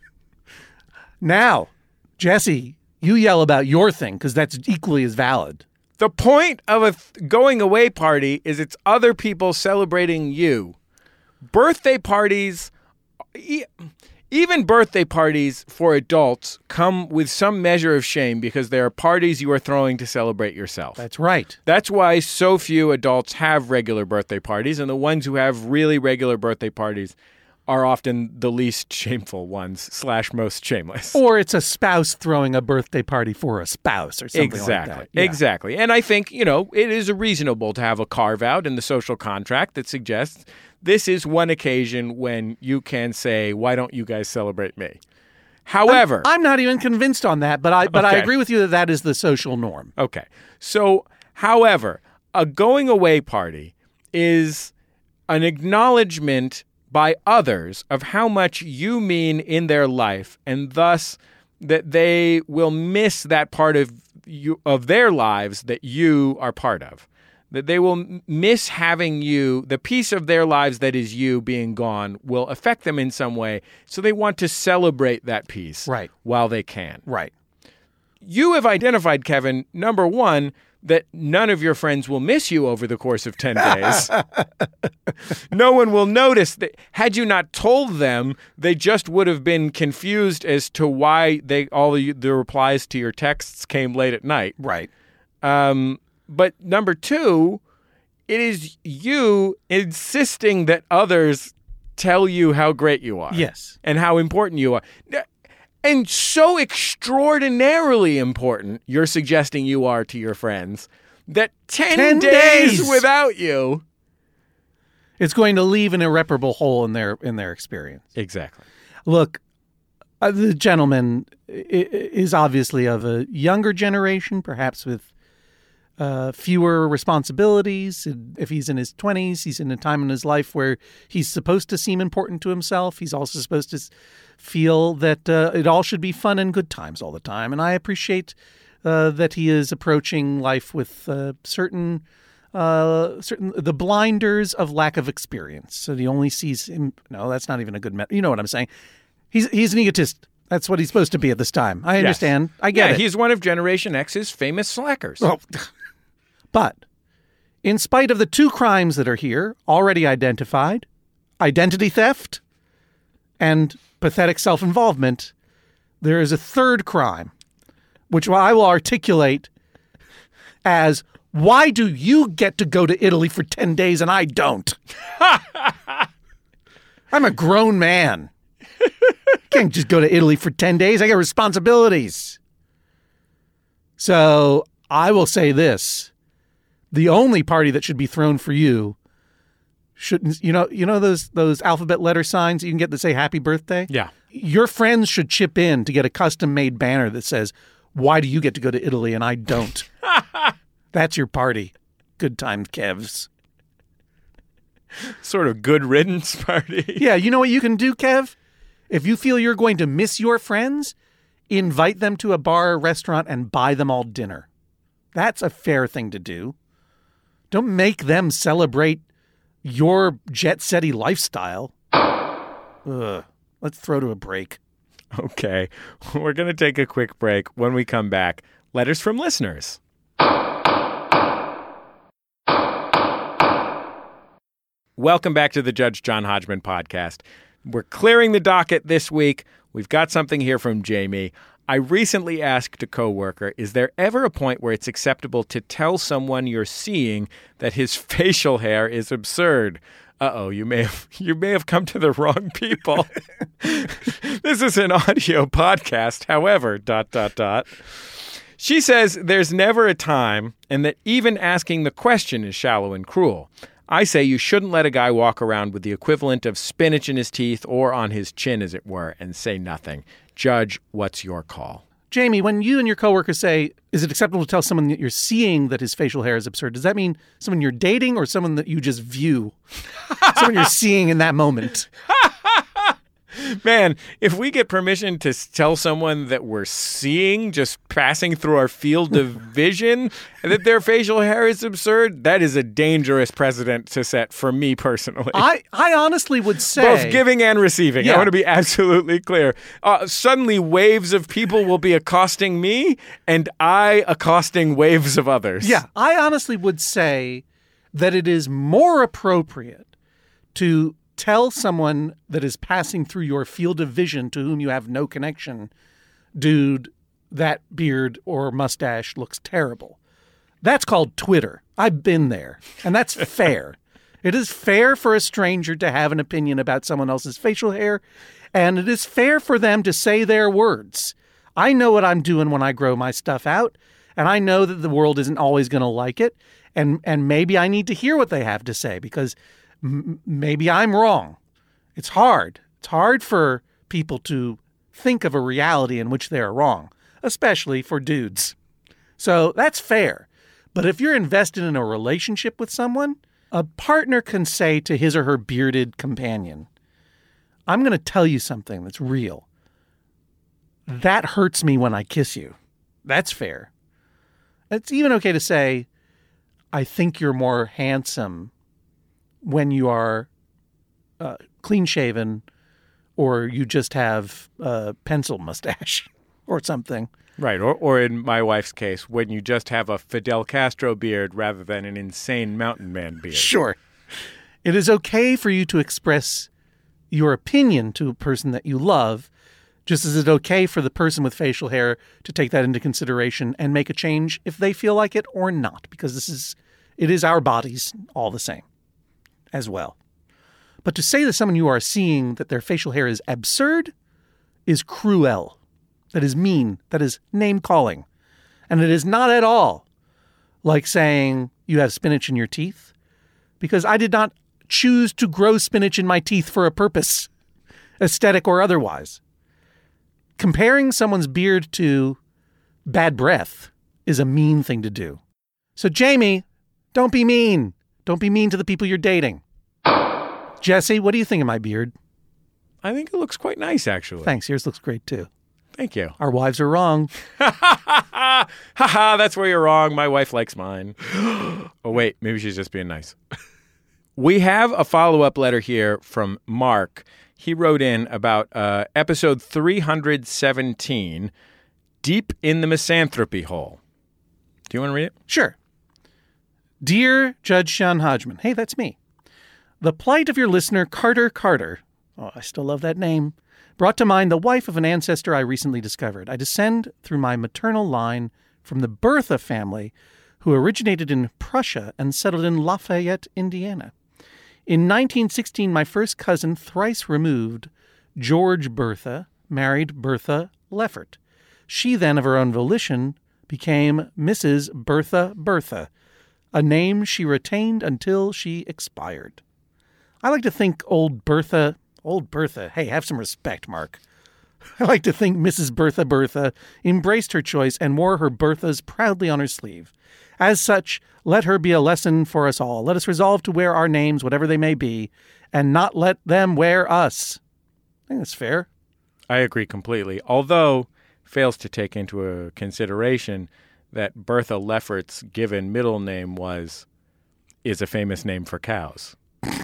Now, Jesse, you yell about your thing because that's equally as valid. The point of a th- going away party is it's other people celebrating you. Birthday parties, e- even birthday parties for adults come with some measure of shame because they are parties you are throwing to celebrate yourself. That's right. That's why so few adults have regular birthday parties, and the ones who have really regular birthday parties are often the least shameful ones slash most shameless. Or it's a spouse throwing a birthday party for a spouse or something exactly. like that. Yeah. Exactly. And I think, you know, it is reasonable to have a carve-out in the social contract that suggests this is one occasion when you can say, why don't you guys celebrate me? However... I'm, I'm not even convinced on that, but I but okay. I agree with you that that is the social norm. Okay. So, however, a going away party is an acknowledgement by others of how much you mean in their life, and thus that they will miss that part of you of their lives that you are part of. That they will miss having you, the piece of their lives that is you being gone will affect them in some way, so they want to celebrate that piece right. while they can. Right. You have identified, Kevin, number one, that none of your friends will miss you over the course of ten days. No one will notice that. Had you not told them, they just would have been confused as to why they all the, the replies to your texts came late at night. Right. Um, but number two, it is you insisting that others tell you how great you are. Yes. And how important you are. And so extraordinarily important you're suggesting you are to your friends that ten, ten days, days without you, it's going to leave an irreparable hole in their in their experience. Exactly. Look, uh, the gentleman is obviously of a younger generation, perhaps with uh, fewer responsibilities. If he's in his twenties, he's in a time in his life where he's supposed to seem important to himself. He's also supposed to feel that uh, it all should be fun and good times all the time. And I appreciate uh, that he is approaching life with uh, certain, uh, certain the blinders of lack of experience. So he only sees him. No, that's not even a good. Me- you know what I'm saying? He's he's an egotist. That's what he's supposed to be at this time. I understand. Yes. I get yeah, it. He's one of Generation X's famous slackers. Oh. But in spite of the two crimes that are here already identified, identity theft and pathetic self-involvement, there is a third crime, which I will articulate as, why do you get to go to Italy for ten days and I don't? I'm a grown man. I can't just go to Italy for ten days. I got responsibilities. So I will say this. The only party that should be thrown for you shouldn't, you know, you know those those alphabet letter signs you can get that say happy birthday? Yeah. Your friends should chip in to get a custom-made banner that says, why do you get to go to Italy and I don't? That's your party. Good times, Kevs. Sort of good riddance party. Yeah, you know what you can do, Kev? If you feel you're going to miss your friends, invite them to a bar or restaurant and buy them all dinner. That's a fair thing to do. Don't make them celebrate your jet-setty lifestyle. Ugh. Let's throw to a break. Okay. We're going to take a quick break. When we come back, letters from listeners. Welcome back to the Judge John Hodgman podcast. We're clearing the docket this week. We've got something here from Jamie. I recently asked a coworker, is there ever a point where it's acceptable to tell someone you're seeing that his facial hair is absurd? Uh-oh, you may have you may have come to the wrong people. This is an audio podcast, however, dot, dot, dot. She says there's never a time and that even asking the question is shallow and cruel. I say you shouldn't let a guy walk around with the equivalent of spinach in his teeth or on his chin, as it were, and say nothing. Judge, what's your call? Jamie, when you and your coworkers say, is it acceptable to tell someone that you're seeing that his facial hair is absurd? Does that mean someone you're dating or someone that you just view? Someone you're seeing in that moment? Man, if we get permission to s- tell someone that we're seeing, just passing through our field of vision, and that their facial hair is absurd, that is a dangerous precedent to set for me personally. I, I honestly would say... Both giving and receiving. Yeah. I want to be absolutely clear. Uh, suddenly, waves of people will be accosting me, and I accosting waves of others. Yeah, I honestly would say that it is more appropriate to tell someone that is passing through your field of vision to whom you have no connection, dude, that beard or mustache looks terrible. That's called Twitter. I've been there, and that's fair. It is fair for a stranger to have an opinion about someone else's facial hair, and it is fair for them to say their words. I know what I'm doing when I grow my stuff out, and I know that the world isn't always going to like it, and and maybe I need to hear what they have to say because m- maybe I'm wrong. It's hard. It's hard for people to think of a reality in which they're wrong, especially for dudes. So that's fair. But if you're invested in a relationship with someone, a partner can say to his or her bearded companion, I'm going to tell you something that's real. That hurts me when I kiss you. That's fair. It's even okay to say, I think you're more handsome when you are uh, clean-shaven or you just have a pencil mustache or something. Right. Or, or in my wife's case, when you just have a Fidel Castro beard rather than an insane mountain man beard. Sure. It is okay for you to express your opinion to a person that you love, just as it's okay for the person with facial hair to take that into consideration and make a change if they feel like it or not, because this is, it is our bodies all the same as well. But to say to someone you are seeing that their facial hair is absurd is cruel. That is mean. That is name-calling. And it is not at all like saying you have spinach in your teeth, because I did not choose to grow spinach in my teeth for a purpose, aesthetic or otherwise. Comparing someone's beard to bad breath is a mean thing to do. So, Jamie, don't be mean. Don't be mean to the people you're dating. Jesse, what do you think of my beard? I think it looks quite nice, actually. Thanks. Yours looks great, too. Thank you. Our wives are wrong. Ha ha ha, that's where you're wrong. My wife likes mine. Oh, wait, maybe she's just being nice. We have a follow-up letter here from Mark. He wrote in about uh, episode three hundred seventeen, Deep in the Misanthropy Hole. Do you want to read it? Sure. Dear Judge Sean Hodgman. Hey, that's me. The plight of your listener, Carter Carter. Oh, I still love that name. Brought to mind the wife of an ancestor I recently discovered. I descend through my maternal line from the Bertha family, who originated in Prussia and settled in Lafayette, Indiana. In nineteen sixteen, my first cousin, thrice removed, George Bertha, married Bertha Leffert. She then, of her own volition, became Missus Bertha Bertha, a name she retained until she expired. I like to think old Bertha... Old Bertha, hey, have some respect, Mark. I like to think Missus Bertha Bertha embraced her choice and wore her Berthas proudly on her sleeve. As such, let her be a lesson for us all. Let us resolve to wear our names, whatever they may be, and not let them wear us. I think that's fair. I agree completely, although fails to take into a consideration that Bertha Leffert's given middle name was, is a famous name for cows.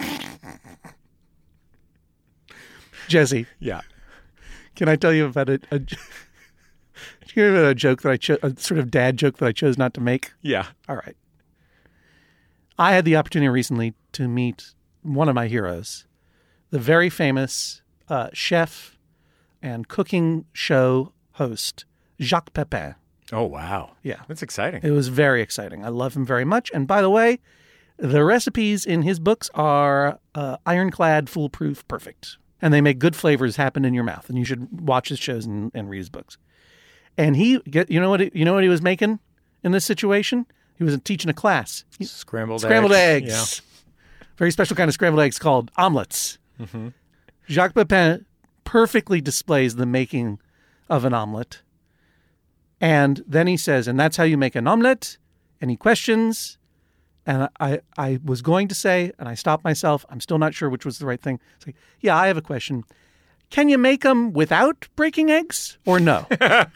Jesse. Yeah. Can I tell you about a, a, you about a joke that I chose, a sort of dad joke that I chose not to make? Yeah. All right. I had the opportunity recently to meet one of my heroes, the very famous uh, chef and cooking show host, Jacques Pepin. Oh, wow. Yeah. That's exciting. It was very exciting. I love him very much. And by the way, the recipes in his books are uh, ironclad, foolproof, perfect. And they make good flavors happen in your mouth. And you should watch his shows and, and read his books. And he, get you know what? He, you know what he was making in this situation? He was teaching a class. He, scrambled scrambled eggs. eggs. Yeah. Very special kind of scrambled eggs called omelets. Mm-hmm. Jacques Pepin perfectly displays the making of an omelet. And then he says, and that's how you make an omelet. Any questions? And I, I was going to say, and I stopped myself, I'm still not sure which was the right thing. It's like, yeah, I have a question. Can you make them without breaking eggs or no?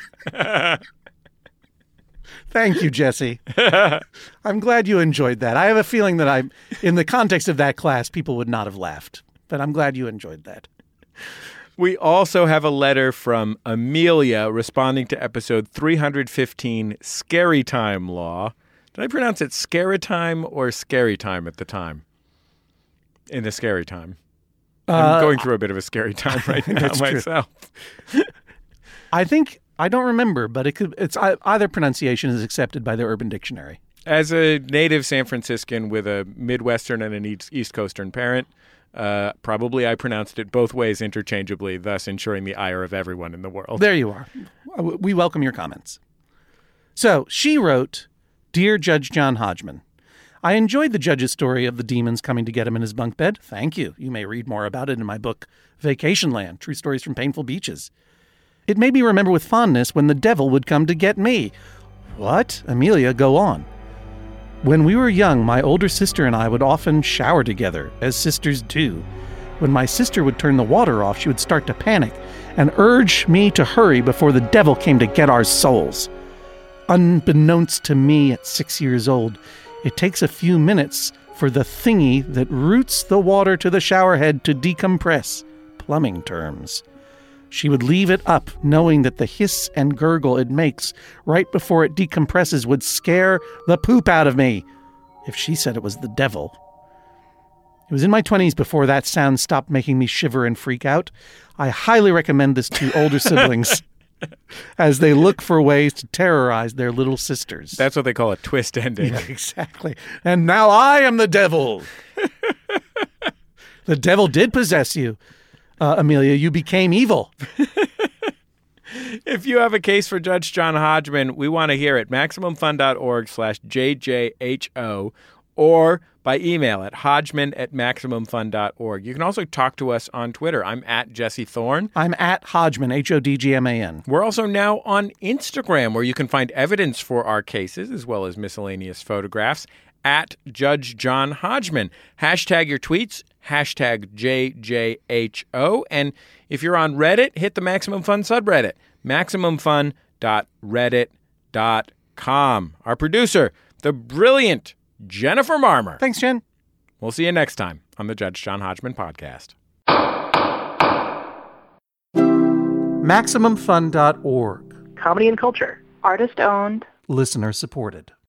Thank you, Jesse. I'm glad you enjoyed that. I have a feeling that I, in the context of that class, people would not have laughed. But I'm glad you enjoyed that. We also have a letter from Amelia responding to episode three hundred fifteen, Scary Time Law. Did I pronounce it Scary Time or Scary Time at the time? In the Scary Time. I'm Uh, going through a bit of a scary time right now That's true. myself. I think, I don't remember, but it could. It's either pronunciation is accepted by the Urban Dictionary. As a native San Franciscan with a Midwestern and an East, East Coastern parent, uh, probably I pronounced it both ways interchangeably, thus ensuring the ire of everyone in the world. There you are. We welcome your comments. So she wrote, Dear Judge John Hodgman, I enjoyed the judge's story of the demons coming to get him in his bunk bed. Thank you. You may read more about it in my book, Vacation Land, True Stories from Painful Beaches. It made me remember with fondness when the devil would come to get me. What? Amelia, go on. When we were young, my older sister and I would often shower together, as sisters do. When my sister would turn the water off, she would start to panic and urge me to hurry before the devil came to get our souls. Unbeknownst to me at six years old, it takes a few minutes for the thingy that roots the water to the shower head to decompress, plumbing terms. She would leave it up, knowing that the hiss and gurgle it makes right before it decompresses would scare the poop out of me, if she said it was the devil. It was in my twenties before that sound stopped making me shiver and freak out. I highly recommend this to older siblings as they look for ways to terrorize their little sisters. That's what they call a twist ending. Yeah, exactly. And now I am the devil. The devil did possess you. Uh, Amelia, you became evil. If you have a case for Judge John Hodgman, we want to hear it. MaximumFun.org slash JJHO or by email at hodgman at MaximumFun.org. You can also talk to us on Twitter. I'm at Jesse Thorne. I'm at Hodgman, H O D G M A N. We're also now on Instagram, where you can find evidence for our cases as well as miscellaneous photographs at Judge John Hodgman. Hashtag your tweets, hashtag J J H O. And if you're on Reddit, hit the Maximum Fun subreddit, maximum fun dot reddit dot com. Our producer, the brilliant Jennifer Marmer. Thanks, Jen. We'll see you next time on the Judge John Hodgman podcast. Maximum Fun dot org. Comedy and culture. Artist owned. Listener supported.